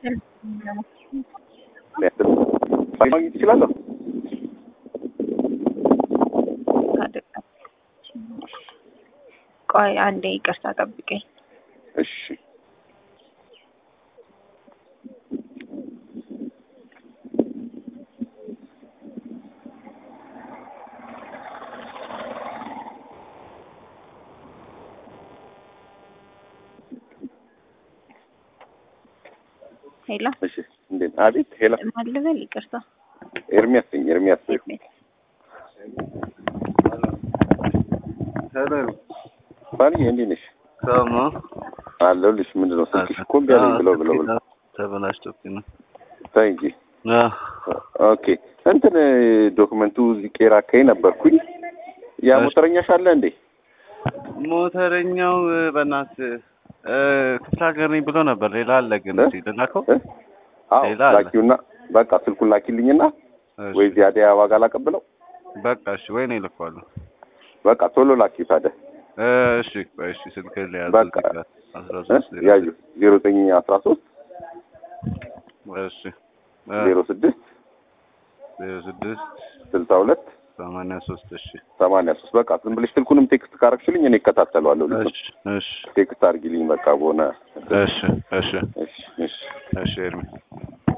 ማግኘት ይችላለሁ። ቆይ አንዴ ይቅርታ ጠብቀኝ። እሺ ሄሎ እሺ እንዴት አቤት ሄሎ ማለበል ይቅርታ ኤርሚያስ ነኝ ሄሎ ባልዬ እንዴት ነሽ ከማ አለሁልሽ ምንድነው ስልክሽ እኮ ቢያለኝ ብለው ተበላሽቶብኝ ነው ታይ እንጂ ኦኬ እንትን ዶክመንቱ ዚቄራ ከይ ነበርኩኝ ያ ሞተረኛሽ አለ እንዴ ሞተረኛው በእናት ክፍለ ሀገር ነኝ ብሎ ነበር ሌላ አለ ግን ሲደናከው ሌላ ላኪውና በቃ ስልኩን ላኪልኝና ወይ ዚያዲያ ዋጋ ላቀብለው በቃ እሺ ወይ ነው ይልኳሉ በቃ ቶሎ ላኪው ታዲያ እሺ እሺ ስልክ ላይ በቃ 13 ያዩ 0913 እሺ 06 62 83 እሺ 83 በቃ ዝም ብለሽ ስልኩንም ቴክስት ካረክሽልኝ እኔ እከታተለዋለሁ እሺ እሺ ቴክስት አድርጊልኝ በቃ በሆነ እሺ እሺ እሺ እሺ ኤርሚ